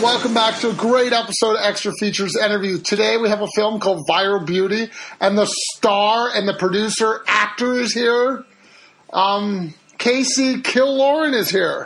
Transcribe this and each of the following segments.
and welcome back to a great episode of Extra Features Interview. Today we have a film called Viral Beauty, and the star and the producer actor is here. Casey Killoran is here.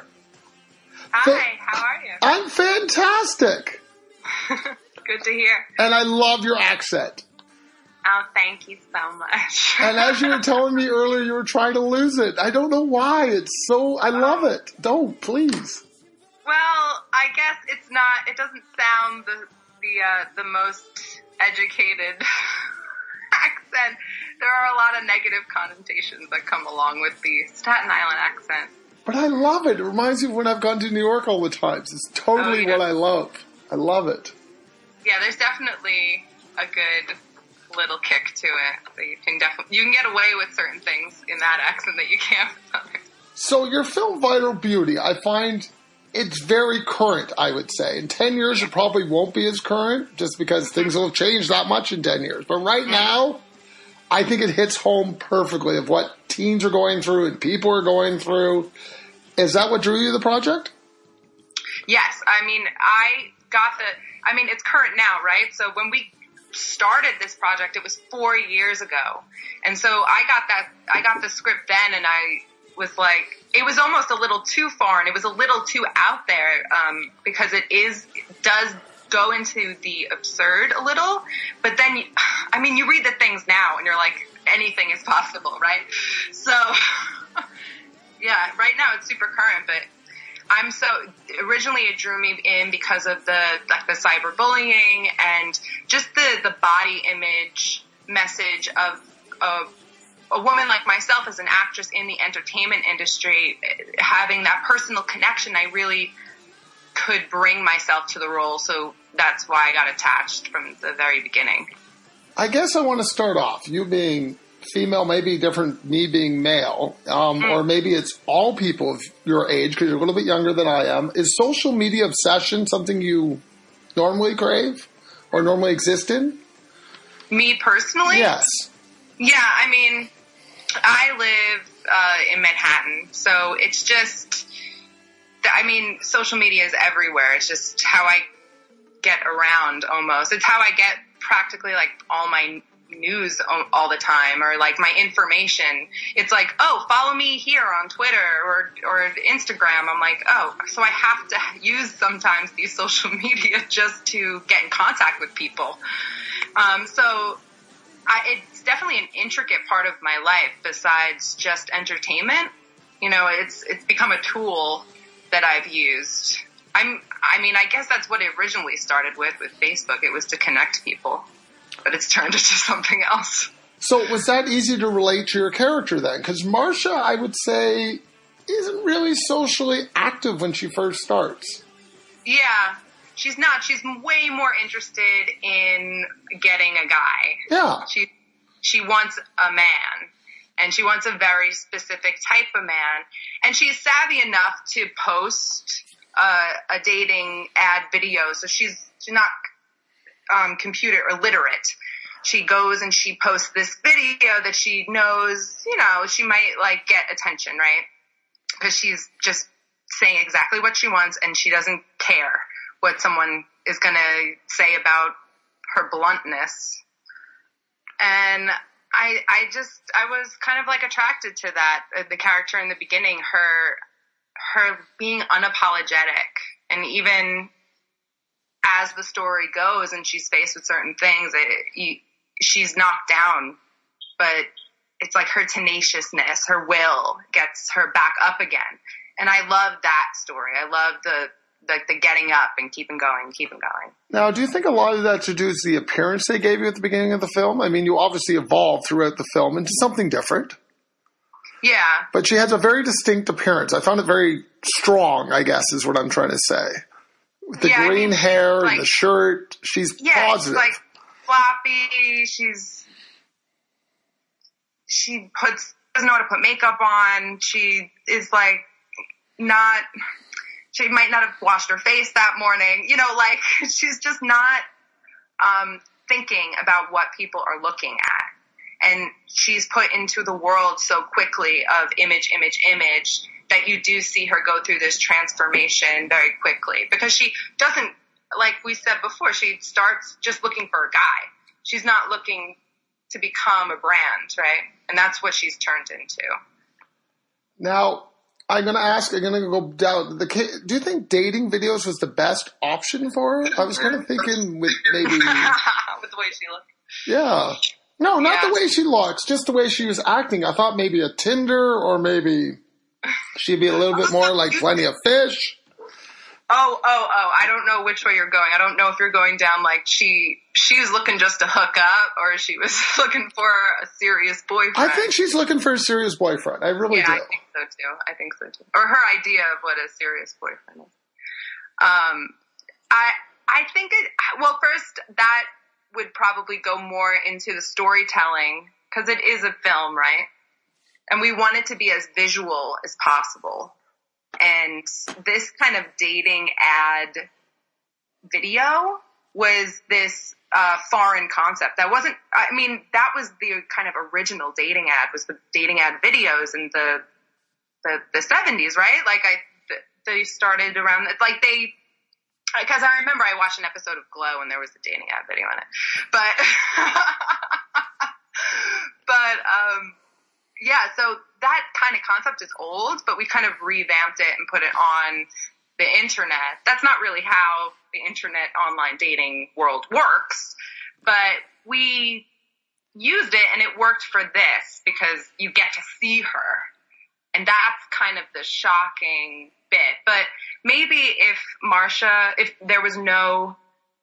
Hi, how are you? I'm fantastic. Good to hear. And I love your accent. Oh, thank you so much. And as you were telling me earlier, you were trying to lose it. I don't know why. It's so, I love it. Don't, please. Well, I guess it's not, it doesn't sound the most educated accent. There are a lot of negative connotations that come along with the Staten Island accent. But I love it. It reminds me of when I've gone to New York all the time. It's totally what I love. I love it. Yeah, there's definitely a good little kick to it. So you can get away with certain things in that accent that you can't with others. So your film Viral Beauty, I find it's very current, I would say. In 10 years, it probably won't be as current, just because things will have changed that much in 10 years. But right now, I think it hits home perfectly of what teens are going through and people are going through. Is that what drew you to the project? Yes. I mean, it's current now, right? So when we started this project, it was 4 years ago. And so I got the script then, and I was like, it was almost a little too far, and it was a little too out there, because it does go into the absurd a little, but then, you read the things now, and you're like, anything is possible, right? So, yeah, right now it's super current, but originally it drew me in because of the cyberbullying and just the body image message of a woman like myself as an actress in the entertainment industry, having that personal connection. I really could bring myself to the role, so that's why I got attached from the very beginning. I guess I want to start off, you being female, maybe different, me being male, or maybe it's all people of your age, because you're a little bit younger than I am. Is social media obsession something you normally crave or normally exist in? Me personally? Yes. Yeah, I live in Manhattan, so it's just, social media is everywhere. It's just how I get around almost. It's how I get practically like all my news all the time, or like my information. It's like, oh, follow me here on Twitter or Instagram. I'm like, oh, so I have to use sometimes these social media just to get in contact with people. It's definitely an intricate part of my life besides just entertainment. It's become a tool that I've used. I guess that's what it originally started with Facebook. It was to connect people, but it's turned into something else. So was that easy to relate to your character then? Because Marcia, I would say, isn't really socially active when she first starts. Yeah. She's not. She's way more interested in getting a guy. Yeah. She wants a man, and she wants a very specific type of man. And she's savvy enough to post a dating ad video, so she's not computer illiterate. She goes and she posts this video that she knows, she might like get attention, right? Because she's just saying exactly what she wants, and she doesn't care what someone is going to say about her bluntness. And I was kind of like attracted to that, the character in the beginning, her being unapologetic. And even as the story goes and she's faced with certain things, she's knocked down, but it's like her tenaciousness, her will gets her back up again. And I love that story. I love the getting up and keeping going. Now, do you think a lot of that to do with the appearance they gave you at the beginning of the film? You obviously evolved throughout the film into something different. Yeah. But she has a very distinct appearance. I found it very strong, I guess, is what I'm trying to say. With the green hair and the shirt, she's positive. She's like floppy. She doesn't know how to put makeup on. She is like she might not have washed her face that morning. She's just not thinking about what people are looking at. And she's put into the world so quickly of image, that you do see her go through this transformation very quickly, because she doesn't like we said before, she starts just looking for a guy. She's not looking to become a brand, right? And that's what she's turned into. Now, I'm going to go down. Do you think dating videos was the best option for her? I was kind of thinking with maybe... with the way she looked. Yeah. No, not the way she looks, just the way she was acting. I thought maybe a Tinder, or maybe she'd be a little bit more like Plenty of Fish. Oh, I don't know which way you're going. I don't know if you're going down like she was looking just to hook up, or she was looking for a serious boyfriend. I think she's looking for a serious boyfriend. I really do. I think so too. Or her idea of what a serious boyfriend is. I think first that would probably go more into the storytelling, because it is a film, right? And we want it to be as visual as possible. And this kind of dating ad video was this foreign concept. That was the kind of original dating ad, was the dating ad videos in the 70s, right? Like they started around, like because I remember I watched an episode of Glow and there was a dating ad video in it. Yeah, so that kind of concept is old, but we kind of revamped it and put it on the internet. That's not really how the internet online dating world works, but we used it and it worked for this because you get to see her. And that's kind of the shocking bit. But maybe if there was no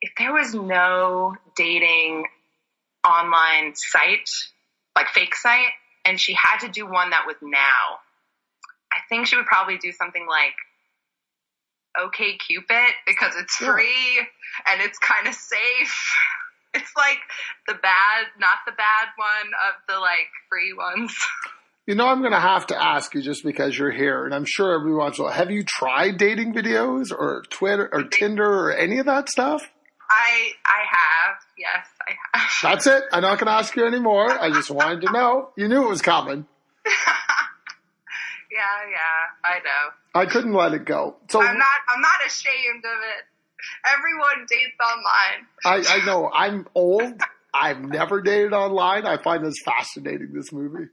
dating online site, like fake site, and she had to do one that was now, I think she would probably do something like OkCupid, because it's free and it's kind of safe. It's like not the bad one of the like free ones. You know, I'm going to have to ask you just because you're here, and I'm sure everyone's well, have you tried dating videos or Twitter or Tinder or any of that stuff? I have. Yes, I have. That's it. I'm not going to ask you anymore. I just wanted to know. You knew it was coming. Yeah, I know. I couldn't let it go. So I'm not ashamed of it. Everyone dates online. I know. I'm old. I've never dated online. I find this fascinating, this movie.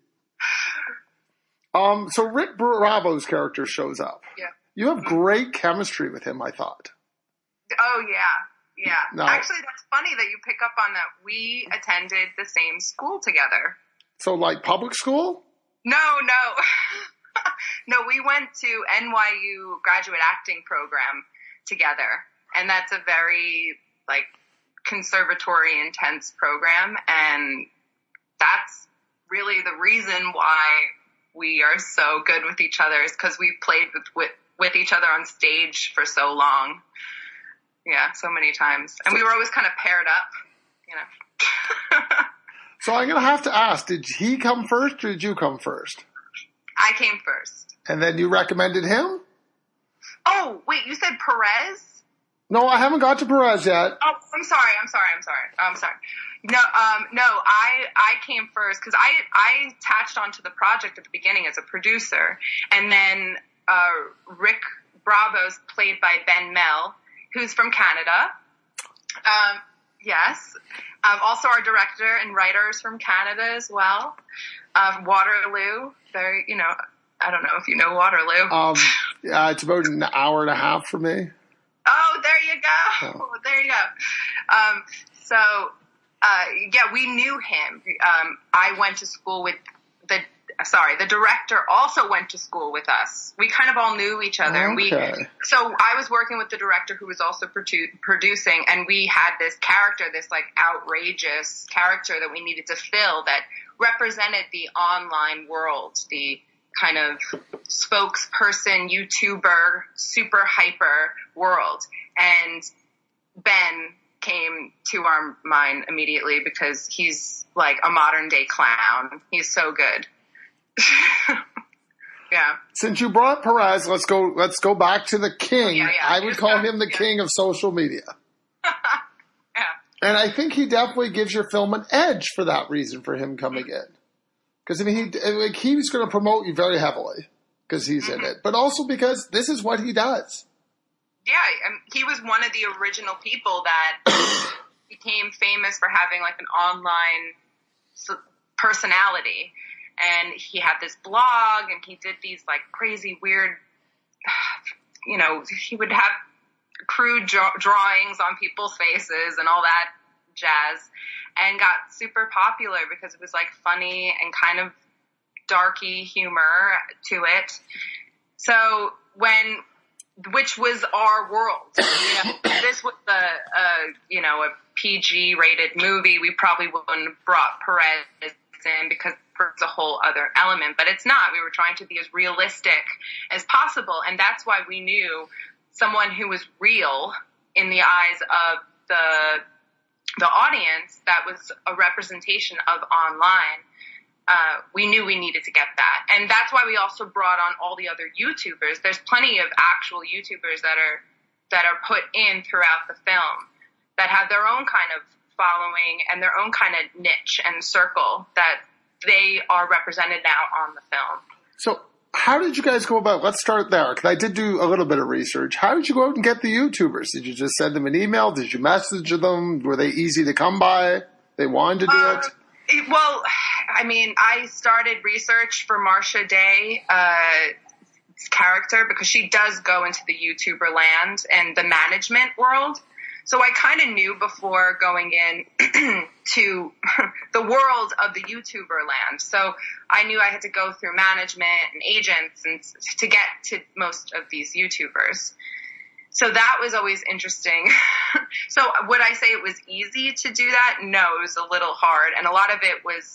So Rick Bravo's character shows up. Yeah. You have great chemistry with him, I thought. Oh, yeah. Yeah. No. Actually, that's funny that you pick up on that. We attended the same school together. So, like, public school? No. No, we went to NYU graduate acting program together. And that's a very, like, conservatory intense program. And that's really the reason why we are so good with each other, is because we played with each other on stage for so long. Yeah, so many times. And we were always kind of paired up, you know. So I'm going to have to ask, did he come first or did you come first? I came first. And then you recommended him? Oh, wait, you said Perez? No, I haven't got to Perez yet. Oh, I'm sorry. No, I came first because I attached onto the project at the beginning as a producer. And then Rick Bravo's played by Ben Mell, who's from Canada. Yes. Also our director and writer is from Canada as well. Waterloo. Very, I don't know if you know Waterloo. Yeah, it's about an hour and a half for me. Oh, there you go. Oh. There you go. We knew him. I went to school with the director also went to school with us. We kind of all knew each other. Okay. So I was working with the director who was also producing, and we had this character, this like outrageous character that we needed to fill that represented the online world, the kind of spokesperson, YouTuber, super hyper world. And Ben came to our mind immediately because he's like a modern day clown. He's so good. Yeah. Since you brought Perez, let's go back to the king. Yeah. I would call him the king of social media. Yeah. And I think he definitely gives your film an edge for that reason, for him coming in. Because, he's going to promote you very heavily because he's in it. But also because this is what he does. he was one of the original people that became famous for having like an online personality. And he had this blog, and he did these like crazy weird, he would have crude drawings on people's faces and all that jazz, and got super popular because it was like funny and kind of darky humor to it. So which was our world, this was a PG rated movie, we probably wouldn't have brought Perez in because it's a whole other element, but it's not. We were trying to be as realistic as possible, and that's why we knew someone who was real in the eyes of the audience, that was a representation of online. We knew we needed to get that. And that's why we also brought on all the other YouTubers. There's plenty of actual YouTubers that are put in throughout the film that have their own kind of following and their own kind of niche and circle that they are represented now on the film. So how did you guys go about, let's start there, because I did do a little bit of research. How did you go out and get the YouTubers? Did you just send them an email? Did you message them? Were they easy to come by? They wanted to do it? Well, I mean, I started research for Marcia Day, character, because she does go into the YouTuber land and the management world. So I kind of knew before going in to the world of the YouTuber land. So I knew I had to go through management and agents and to get to most of these YouTubers. So that was always interesting. So would I say it was easy to do that? No, it was a little hard. And a lot of it was,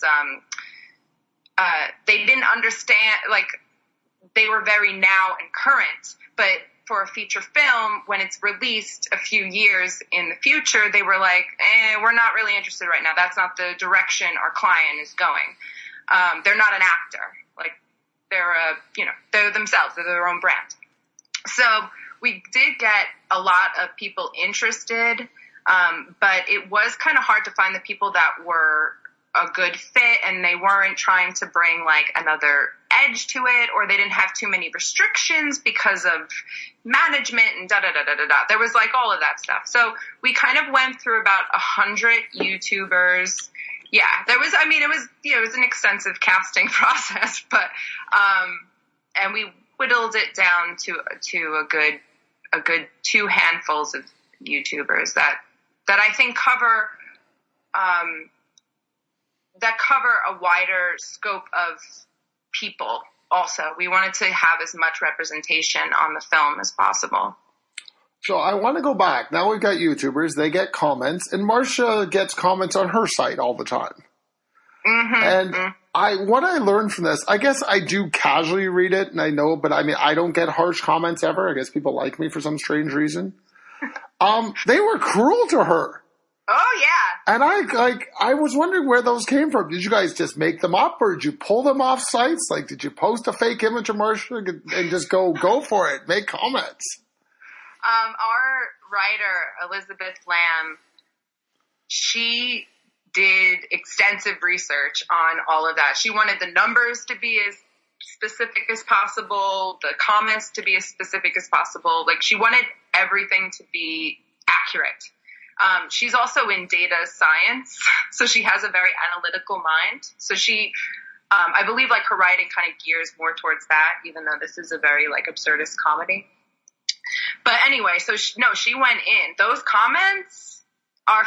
they didn't understand, like, they were very now and current, but for a feature film, when it's released a few years in the future, they were like, we're not really interested right now. That's not the direction our client is going. They're not an actor. Like, they're themselves. They're their own brand. So we did get a lot of people interested, but it was kind of hard to find the people that were a good fit, and they weren't trying to bring like another edge to it, or they didn't have too many restrictions because of management and da-da-da-da-da-da. There was like all of that stuff. So we kind of went through about 100 YouTubers. Yeah, it was an extensive casting process, but, and we whittled it down to a good 2 handfuls of YouTubers that I think cover a wider scope of people. Also, we wanted to have as much representation on the film as possible. So I want to go back. Now we've got YouTubers. They get comments, and Marcia gets comments on her site all the time. Mm-hmm. And what I learned from this, I guess I do casually read it, and I know, but I mean, I don't get harsh comments ever. I guess people like me for some strange reason. They were cruel to her. Oh, yeah. And I was wondering where those came from. Did you guys just make them up, or did you pull them off sites? Like, did you post a fake image of Marcia and just go for it, make comments? Our writer, Elizabeth Lamb, she did extensive research on all of that. She wanted the numbers to be as specific as possible, the comments to be as specific as possible. Like, she wanted everything to be accurate. She's also in data science, so she has a very analytical mind. So she, I believe, like, her writing kind of gears more towards that, even though this is a very, like, absurdist comedy. But anyway, so she went in. Those comments are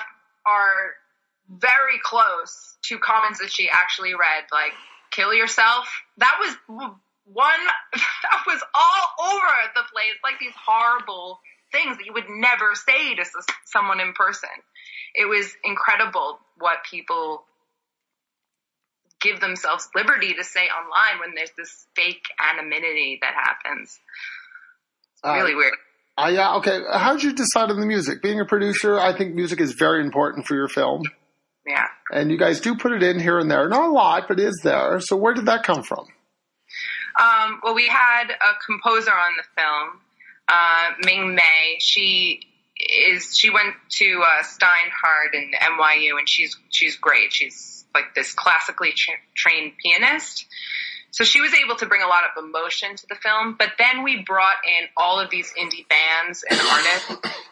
very close to comments that she actually read, like, kill yourself. That was that was all over the place, like these horrible things that you would never say to someone in person. It was incredible what people give themselves liberty to say online when there's this fake anonymity that happens. It's really weird. Yeah, okay. How did you decide on the music? Being a producer, I think music is very important for your film. Yeah. And you guys do put it in here and there. Not a lot, but it is there. So where did that come from? Well, we had a composer on the film, Ming Mei. She went to Steinhardt and NYU, and she's great. She's like this classically trained pianist. So she was able to bring a lot of emotion to the film, but then we brought in all of these indie bands and artists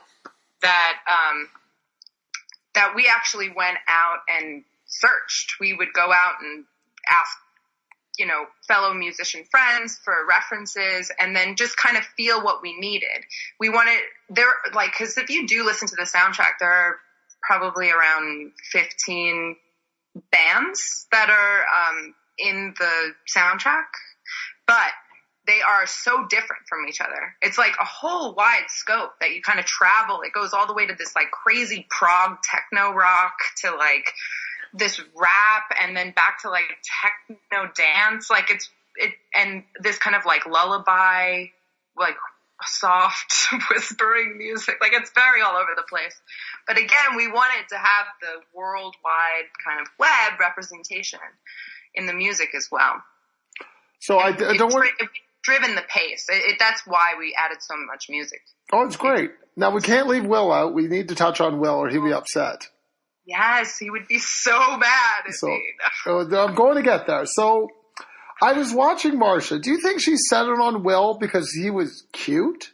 that we actually went out and searched. We would go out and ask, fellow musician friends for references, and then just kind of feel what we needed. We wanted because if you do listen to the soundtrack, there are probably around 15 bands that are in the soundtrack, but they are so different from each other. It's like a whole wide scope that you kind of travel. It goes all the way to this like crazy prog techno rock to like this rap, and then back to like techno dance. Like and this kind of like lullaby, like soft whispering music. Like it's very all over the place. But again, we wanted to have the worldwide kind of web representation in the music as well. So I don't want to driven the pace. That's why we added so much music. Oh, it's great. Now we can't leave Will out. We need to touch on Will, or he'll be upset. Yes, he would be so mad at me. I'm going to get there. So I was watching Marsha. Do you think she settled on Will because he was cute?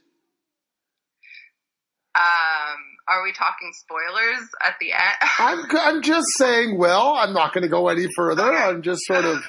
Are we talking spoilers at the end? I'm just saying, Will. I'm not going to go any further. Okay. I'm just sort of.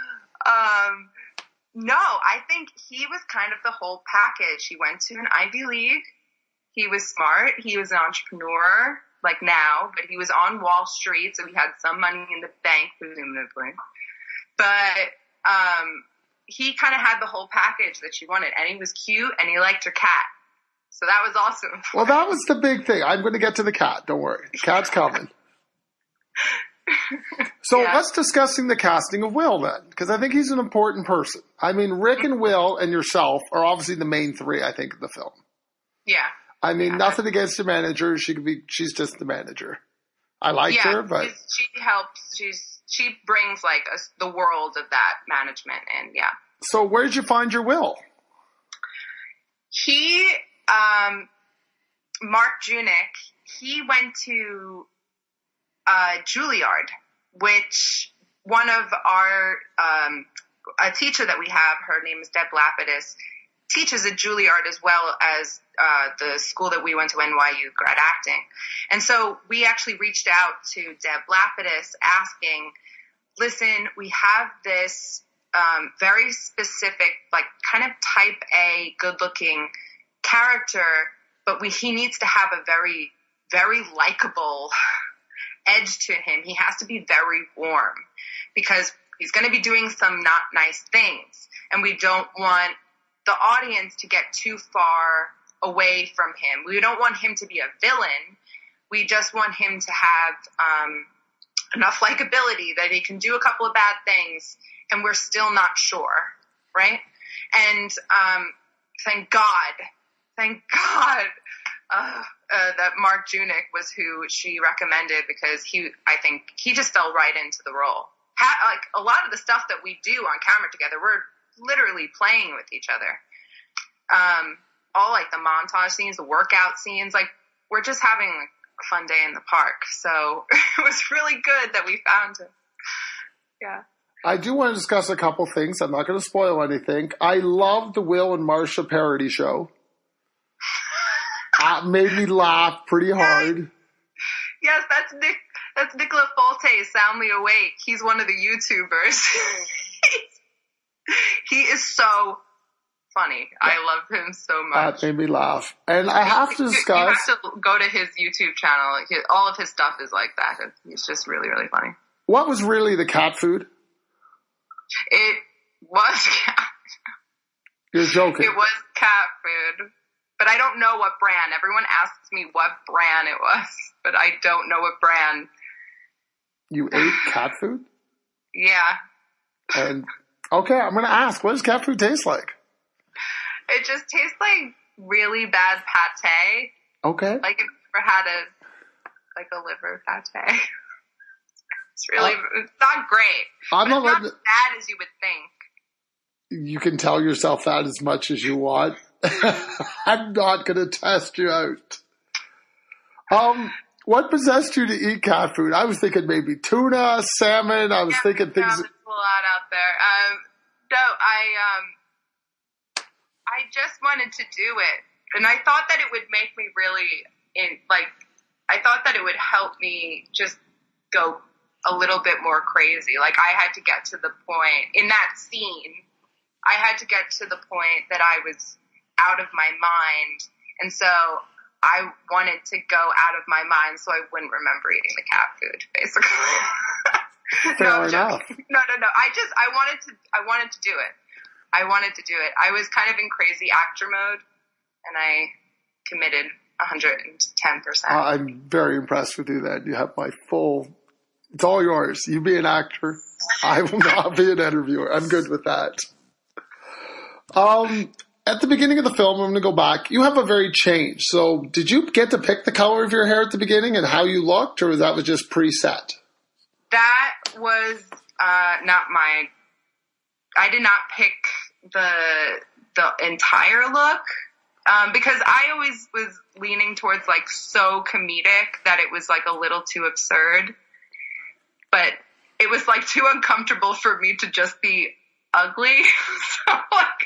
No, I think he was kind of the whole package. He went to an Ivy League. He was smart. He was an entrepreneur, like now, but he was on Wall Street, so he had some money in the bank, presumably. But he kind of had the whole package that she wanted, and he was cute, and he liked her cat. So that was awesome. Well, that was the big thing. I'm going to get to the cat. Don't worry. The cat's coming. So let's discussing the casting of Will then, because I think he's an important person. I mean, Rick and Will and yourself are obviously the main three, I think, of the film. Yeah. I mean, nothing against the manager. She's just the manager. I liked her, but she helps. She brings like the world of that management, and yeah. So where did you find your Will? He, Mark Junick, he went to Juilliard, which one of our, a teacher that we have, her name is Deb Lapidus, teaches at Juilliard as well as the school that we went to, NYU, grad acting. And so we actually reached out to Deb Lapidus asking, listen, we have this very specific, like kind of type A, good-looking character, but he needs to have a very, very likable edge to him. He has to be very warm because he's going to be doing some not nice things, and we don't want the audience to get too far away from him. We don't want him to be a villain. We just want him to have enough likability that he can do a couple of bad things and we're still not sure, right? And thank God that Mark Junick was who she recommended, because I think he just fell right into the role. Like a lot of the stuff that we do on camera together, we're literally playing with each other. All like the montage scenes, the workout scenes, like we're just having like a fun day in the park. So it was really good that we found him. Yeah. I do want to discuss a couple things. I'm not going to spoil anything. I love the Will and Marsha parody show. Made me laugh pretty hard. Yes, that's Nicola Folte, Soundly Awake. He's one of the YouTubers. He is so funny. I love him so much. That made me laugh. And I have to discuss. You have to go to his YouTube channel. All of his stuff is like that. He's just really, really funny. What was really the cat food? It was cat. You're joking. It was cat food. But I don't know what brand. Everyone asks me what brand it was, but I don't know what brand. You ate cat food? Yeah. And okay, I'm going to ask, what does cat food taste like? It just tastes like really bad pate. Okay. Like if you ever had a liver pate. It's really, it's not great. It's not as bad as you would think. You can tell yourself that as much as you want. I'm not going to test you out. What possessed you to eat cat food? I was thinking maybe tuna, salmon. I was thinking things. There's a lot out there. No, I just wanted to do it. And I thought that it would make me really, I thought that it would help me just go a little bit more crazy. Like, I had to get to the point, in that scene, I had to get to the point that I was out of my mind. And so I wanted to go out of my mind so I wouldn't remember eating the cat food, basically. Fair enough. No. I wanted to do it. I wanted to do it. I was kind of in crazy actor mode, and I committed 110%. I'm very impressed with you then. You have my full, it's all yours. You be an actor. I will not be an interviewer. I'm good with that. At the beginning of the film, I'm going to go back. You have a very change. So did you get to pick the color of your hair at the beginning and how you looked, or that was just preset? That was not my... I did not pick the entire look because I always was leaning towards like so comedic that it was like a little too absurd. But it was like too uncomfortable for me to just be ugly. So like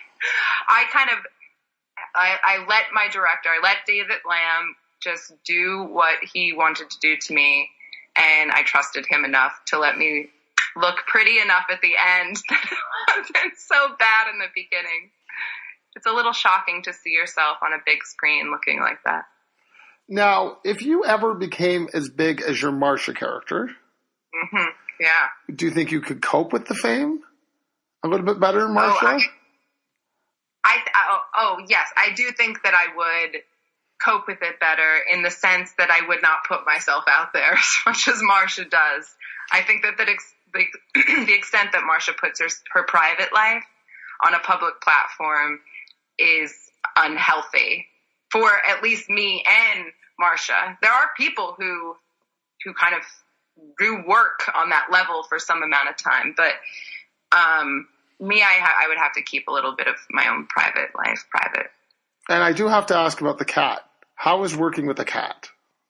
I let my director, I let David Lamb just do what he wanted to do to me, and I trusted him enough to let me look pretty enough at the end that it wasn't so bad in the beginning. It's a little shocking to see yourself on a big screen looking like that. Now, if you ever became as big as your Marcia character, yeah, do you think you could cope with the fame a little bit better than Marcia? Yes, I do think that I would cope with it better in the sense that I would not put myself out there as much as Marcia does. I think that the extent that Marcia puts her private life on a public platform is unhealthy for at least me and Marcia. There are people who kind of do work on that level for some amount of time, but me, I would have to keep a little bit of my own private life private. And I do have to ask about the cat. How is working with the cat?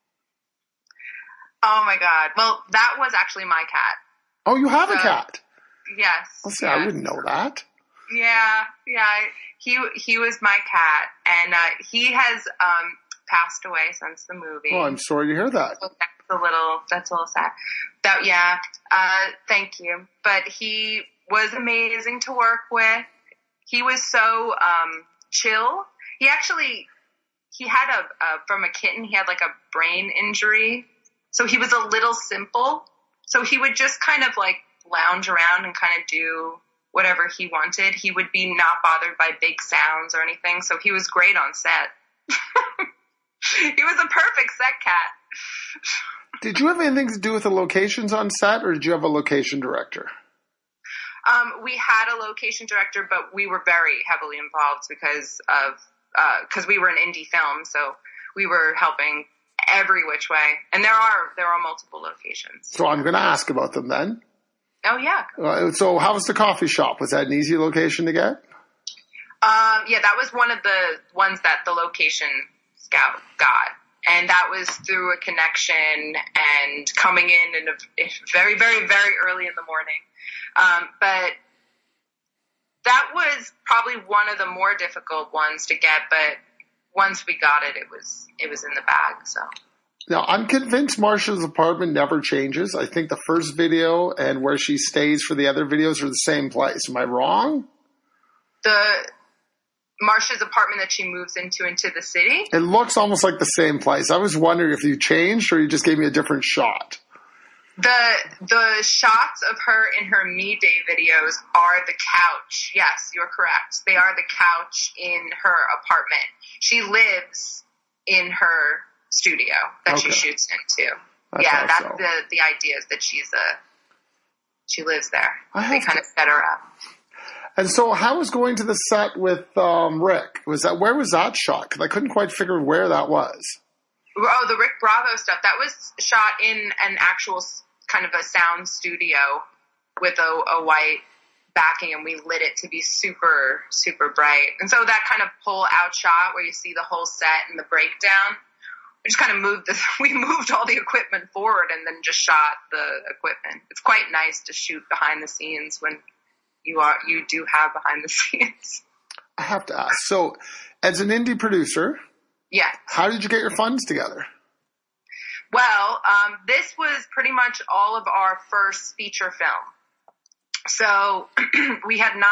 Oh my God. Well, that was actually my cat. Oh, you have a cat? Yes. Let's see, yes. I wouldn't know that. Yeah. He was my cat, and he has passed away since the movie. Oh, I'm sorry to hear that. So that's a little sad. Thank you. But he was amazing to work with. He was so chill. He had from a kitten, he had like a brain injury. So he was a little simple. So he would just kind of like lounge around and kind of do whatever he wanted. He would be not bothered by big sounds or anything. So he was great on set. He was a perfect set cat. Did you have anything to do with the locations on set, or did you have a location director? We had a location director, but we were very heavily involved because we were an indie film, so we were helping every which way. And there are multiple locations. So I'm going to ask about them then. Oh yeah. So how was the coffee shop? Was that an easy location to get? Yeah, that was one of the ones that the location scout got. And that was through a connection and coming in very, very, very early in the morning. But that was probably one of the more difficult ones to get, but once we got it, it was in the bag, so. Now, I'm convinced Marcia's apartment never changes. I think the first video and where she stays for the other videos are the same place. Am I wrong? Marcia's apartment that she moves into the city? It looks almost like the same place. I was wondering if you changed or you just gave me a different shot. The shots of her in her Me Day videos are the couch. Yes, you're correct. They are the couch in her apartment. She lives in her studio that she shoots into. That's the idea is that she lives there. They kind of set her up. And so how was going to the set with Rick? Where was that shot? Because I couldn't quite figure where that was. Oh, the Rick Bravo stuff. That was shot in an actual kind of a sound studio with a white backing, and we lit it to be super, super bright. And so that kind of pull out shot where you see the whole set and the breakdown, we just kind of we moved all the equipment forward and then just shot the equipment. It's quite nice to shoot behind the scenes when you do have behind the scenes. I have to ask. So, as an indie producer, Yes. how did you get your funds together? Well, this was pretty much all of our first feature film. So we haven't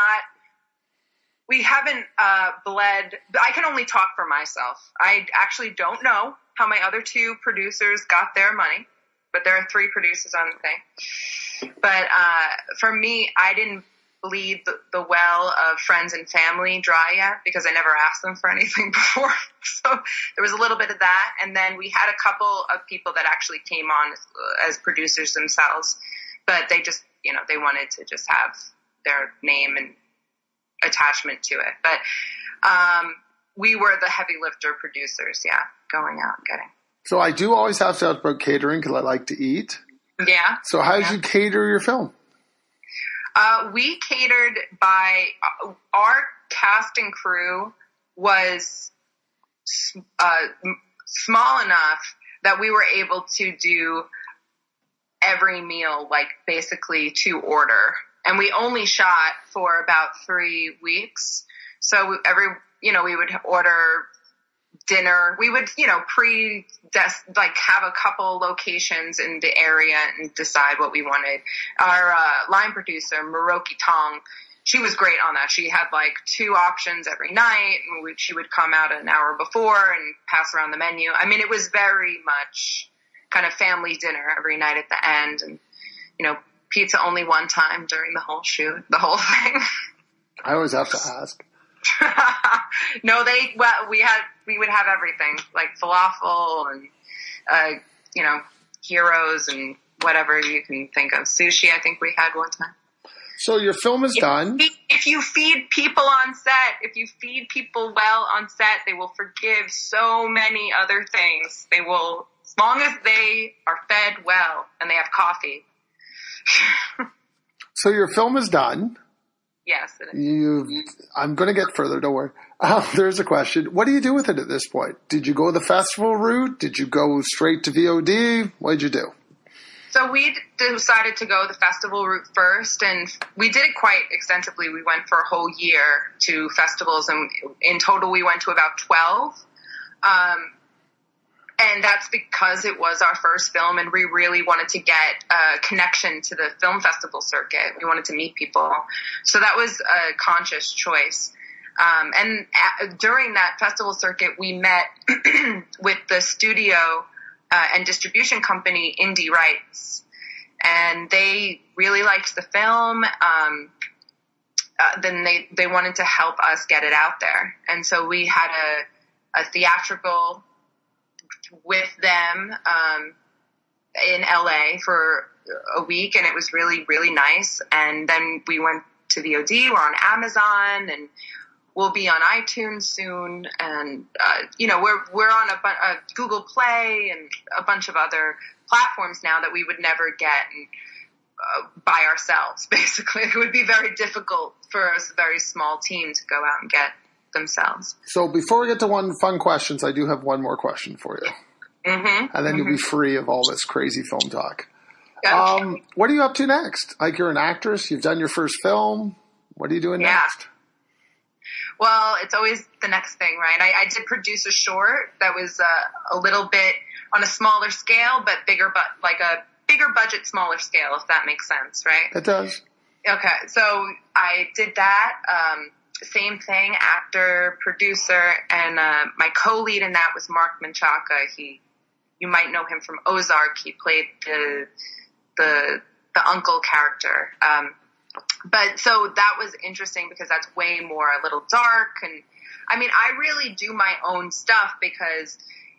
bled. I can only talk for myself. I actually don't know how my other two producers got their money, but there are 3 producers on the thing. But for me, I didn't bleed the well of friends and family dry yet because I never asked them for anything before. So there was a little bit of that. And then we had a couple of people that actually came on as producers themselves, but they just, they wanted to just have their name and attachment to it. But we were the heavy lifter producers, going out and getting. So I do always have to ask about catering because I like to eat. Yeah. So how did you cater your film? We catered by our cast and crew was small enough that we were able to do every meal, like basically to order. And we only shot for about 3 weeks. So we would order dinner. We would, have a couple locations in the area and decide what we wanted. Our line producer, Miroki Tong, she was great on that. She had 2 options every night, and she would come out an hour before and pass around the menu. I mean, it was very much kind of family dinner every night at the end, and pizza only one time during the whole shoot, the whole thing. I always have to ask. No, we would have everything, like falafel and, heroes and whatever you can think of. Sushi, I think we had one time. So your film is done. If you feed people on set, if you feed people well on set, they will forgive so many other things. They will, as long as they are fed well and they have coffee. So your film is done. Yes, it is. I'm going to get further, don't worry. There's a question. What do you do with it at this point? Did you go the festival route? Did you go straight to VOD? What did you do? So we decided to go the festival route first, and we did it quite extensively. We went for a whole year to festivals, and in total we went to about 12. And that's because it was our first film, and we really wanted to get a connection to the film festival circuit. We wanted to meet people. So that was a conscious choice. And during that festival circuit, we met with the studio and distribution company Indie Rights. And they really liked the film. Then they wanted to help us get it out there. And so we had a theatrical with them in LA for a week, and it was really, really nice. And then we went to VOD. We're on Amazon, and we'll be on iTunes soon. And we're on a Google Play and a bunch of other platforms now that we would never get by ourselves. Basically, it would be very difficult for a very small team to go out and get themselves. So before we get to one fun questions, I do have one more question for you. Mm-hmm. And then you'll be free of all this crazy film talk. Okay. What are you up to next? Like, you're an actress. You've done your first film. What are you doing next? Well, it's always the next thing, right? I did produce a short that was a little bit on a smaller scale, but bigger, like a bigger budget, smaller scale, if that makes sense, right? It does. Okay. So I did that. Same thing, actor, producer, and my co-lead in that was Mark Menchaca. You might know him from Ozark. He played the uncle character. But so that was interesting because that's way more a little dark. And I mean, I really do my own stuff because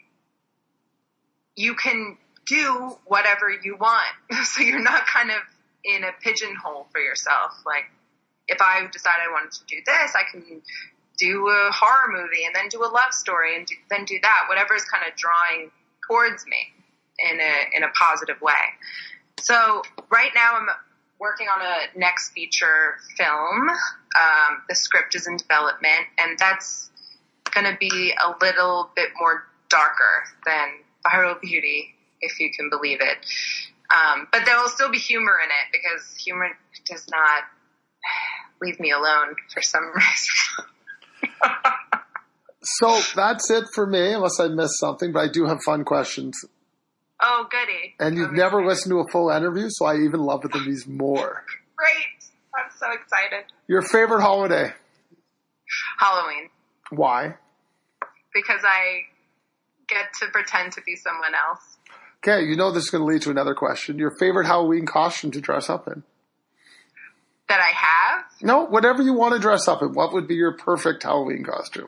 you can do whatever you want. So you're not kind of in a pigeonhole for yourself. Like, if I decide I wanted to do this, I can do a horror movie and then do a love story and then do that. Whatever is kind of drawing towards me in a positive way. So right now I'm working on a next feature film. The script is in development, and that's going to be a little bit more darker than Viral Beauty, if you can believe it. But there will still be humor in it because humor does not leave me alone for some reason. So that's it for me, unless I missed something, but I do have fun questions. Oh, goody. And you've never listened to a full interview, so I even love these more. Great. I'm so excited. Your favorite holiday? Halloween. Why? Because I get to pretend to be someone else. Okay, you know this is going to lead to another question. Your favorite Halloween costume to dress up in? That I have? No, whatever you want to dress up in. What would be your perfect Halloween costume?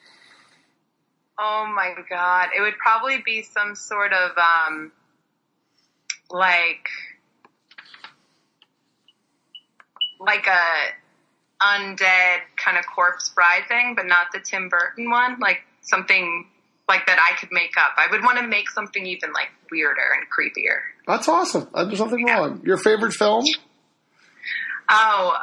Oh my God. It would probably be some sort of, like a undead kind of corpse bride thing, but not the Tim Burton one. Like something like that I could make up. I would want to make something even like weirder and creepier. That's awesome. There's nothing wrong. Your favorite film? Oh,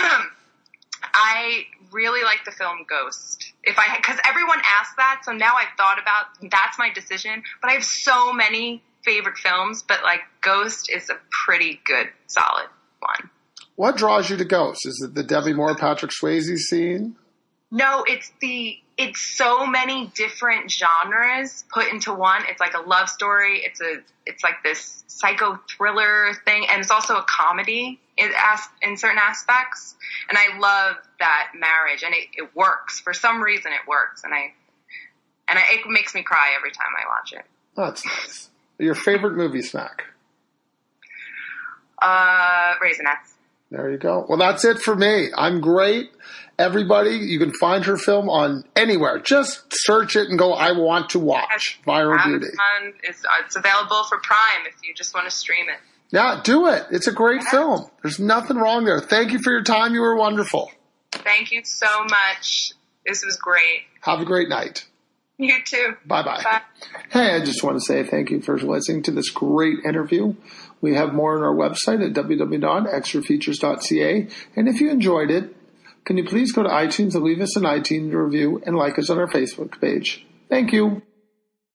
I really like the film Ghost. Because everyone asks that, so now I've thought about, that's my decision. But I have so many favorite films, but like Ghost is a pretty good, solid one. What draws you to Ghost? Is it the Demi Moore, Patrick Swayze scene? No, it's so many different genres put into one. It's like a love story. It's like this psycho thriller thing, and it's also a comedy in certain aspects. And I love that marriage, and it works. For some reason, it works, and it makes me cry every time I watch it. That's nice. Your favorite movie snack? Raisinets. There you go. Well, that's it for me. I'm great. Everybody, you can find her film on anywhere. Just search it and go, I want to watch Viral Beauty. It's available for Prime if you just want to stream it. Yeah, do it. It's a great film. There's nothing wrong there. Thank you for your time. You were wonderful. Thank you so much. This was great. Have a great night. You too. Bye-bye. Bye. Hey, I just want to say thank you for listening to this great interview. We have more on our website at www.extrafeatures.ca. And if you enjoyed it, can you please go to iTunes and leave us an iTunes review and like us on our Facebook page. Thank you.